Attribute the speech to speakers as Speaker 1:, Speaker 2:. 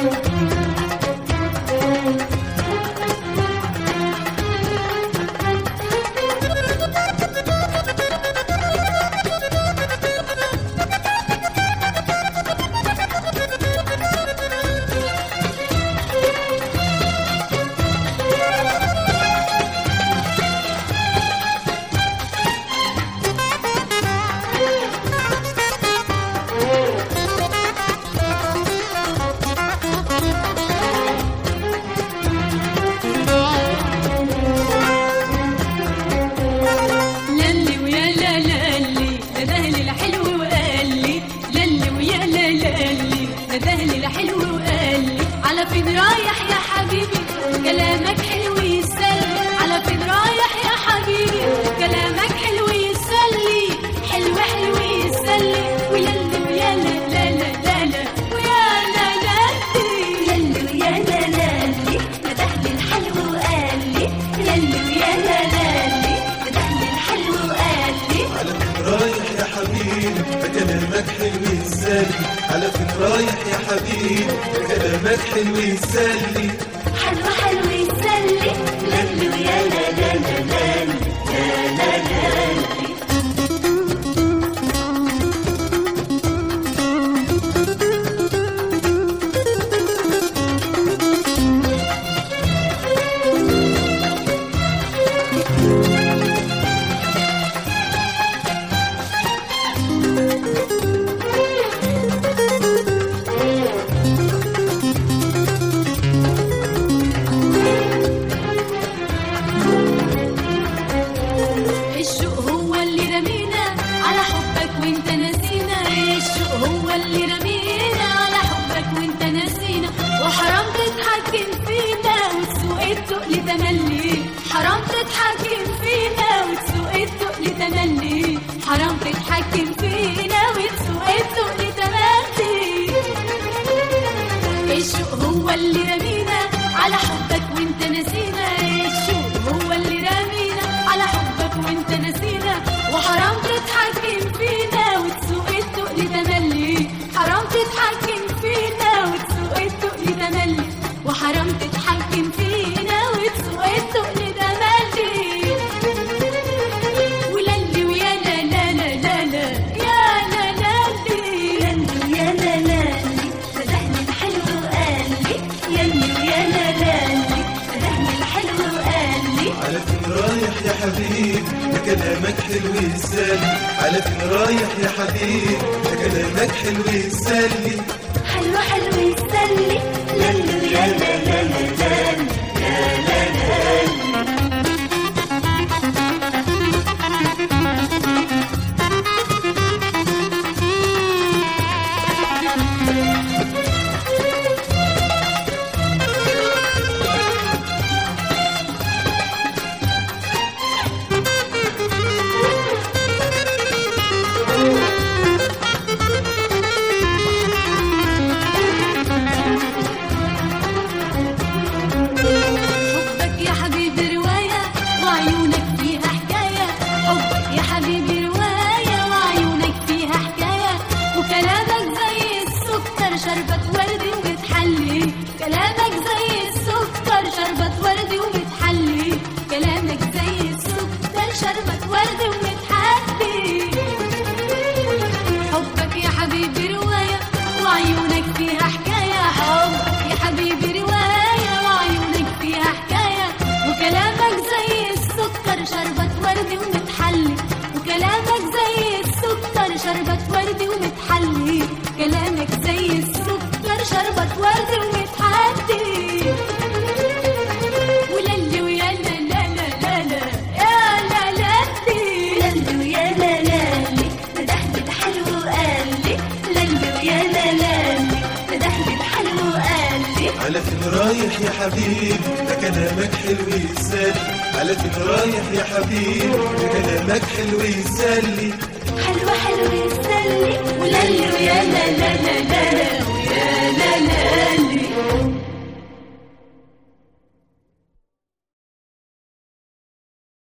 Speaker 1: فين رايح يا حبيبي كلامك حلو يسلي، على فين رايح يا حبيبي كلامك حلو يسلي، حلو حلو يسلي ويلي ويا لا لا لا لا ويا لا لا يلي ويا لا لا لي ندهلي الحلو وقال لي يلي ويا لا لا لي ندهلي الحلو وقال لي
Speaker 2: على فين رايح يا حبيبي كلامك حلو يسلي، على فين رايح يا حبيبي كلامك حلو يسلي،
Speaker 1: حلو حلو يسلي للي ويا لا لا لا لا لا لا لا حرام تتحكم فينا وتسوق التقل تملي، حرام تتحكم فينا وتسوق التقل تملي. الشوق هو اللي رمينا على حبك وانت نسينا، الشوق هو اللي رمينا على حبك وانت نسينا، وحرام تتحكم فينا وتسوق التقل تملي، حرام تتحكم فينا وتسوق التقل تملي، وحرام تتحكم فينا وتسوق التقل
Speaker 2: يا حبيبي كلامك حلو يسلي، على فين رايح يا حبيبي كلامك حلو يسلي،
Speaker 1: حلو حلو يسلي للي يا لا لا لا لا لا شربت وردي ومتحلي، كلامك زي السكر شربت وردي ومتحلي، وللي ويا لا لا لا لا يا لا لا للي ويا لا لا لي ندهلي الحلو وقال لي، للي ويا لا لا لي ندهلي الحلو وقال لي
Speaker 2: على فين رايح يا حبيبي كلامك حلو يسلي، على فين رايح يا حبيبي كلامك حلو يسلي،
Speaker 1: حلو حلو يسلي وللي ويا لا لا